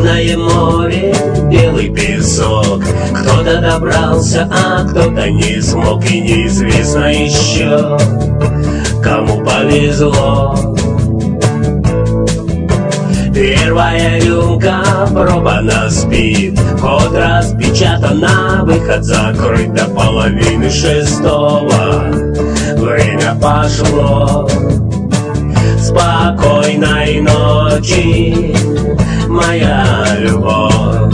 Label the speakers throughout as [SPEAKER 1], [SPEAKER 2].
[SPEAKER 1] Черное море, белый песок. Кто-то добрался, а кто-то не смог. И неизвестно еще, кому повезло. Первая рюмка пробана спит, ход распечатан, на выход закрыт до половины шестого. Время пошло. Спокойной ночи, моя любовь.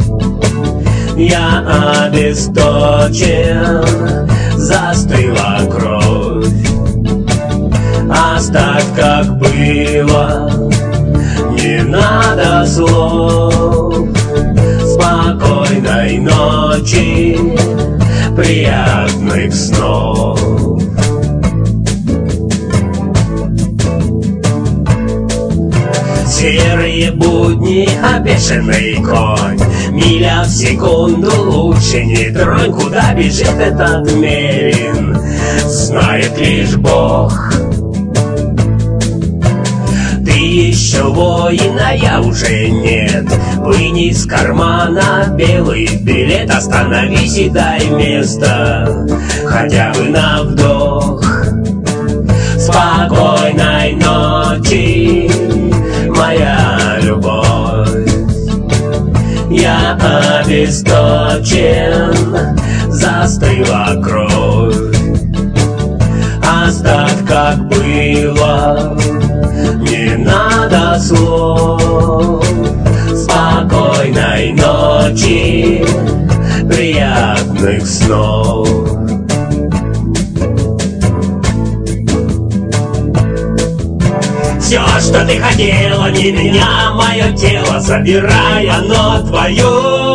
[SPEAKER 1] Я обесточен, застыла кровь. Оставь, как было, не надо слов. Спокойной ночи, приятных снов. Серые будни, а бешеный конь. Миля в секунду, лучше не тронь. Куда бежит этот мерин, знает лишь Бог. Ты еще воин, а я уже нет. Вынь из кармана белый билет. Остановись и дай место, хотя бы на вдох. Спокойной ночи, моя любовь. Я обесточен, застыла кровь. Оставь, как было, не надо слов. Спокойной ночи, приятных снов. Все, что ты хотела, не меня, мое тело, забирай оно твое.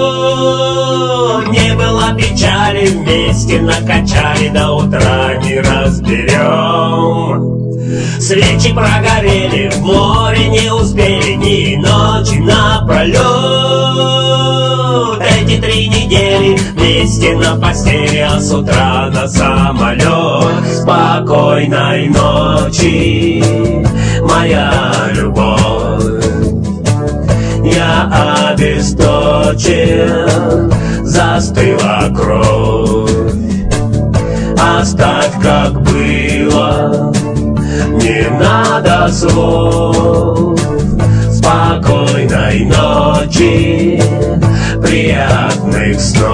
[SPEAKER 1] Не было печали, вместе накачали, до утра не разберем. Свечи прогорели, в море не успели, ни ночи напролет. Эти 3 недели вместе на постели, а с утра на самолет. Спокойной ночи, моя любовь. Я обесточен, застыла кровь. Оставь, как было, не надо слов. Спокойной ночи, приятных снов.